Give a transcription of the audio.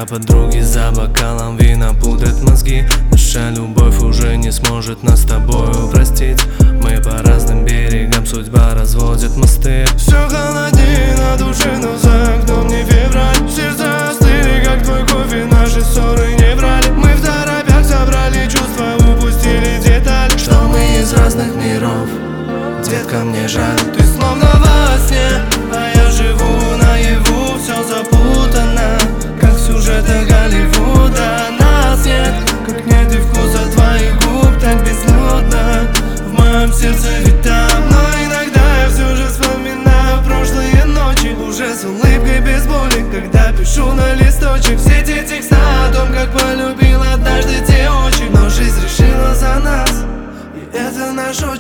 подруги за бокалом вина пудрят мозги. Наша любовь уже не сможет нас с тобою простить. Мы по разным берегам, судьба разводит мосты. Все холоднее на душе, но за окном не февраль. Сердца остыли, как твой кофе, наши ссоры не брали. Мы в торопях собрали чувства, упустили деталь, что мы из разных миров, детка, мне жаль. Ты словно во сне, а я живу наяву. Все запутано, как в сюжетах Голливуда. Нас нет, как нет и вкуса твоих губ. Так безлюдно в моем сердце ведь там. Но иногда я все же вспоминаю прошлые ночи, уже с улыбкой без боли, когда пишу на листочек все те текста о том, как полюбил однажды те очи. Но жизнь решила за нас, и это наш очень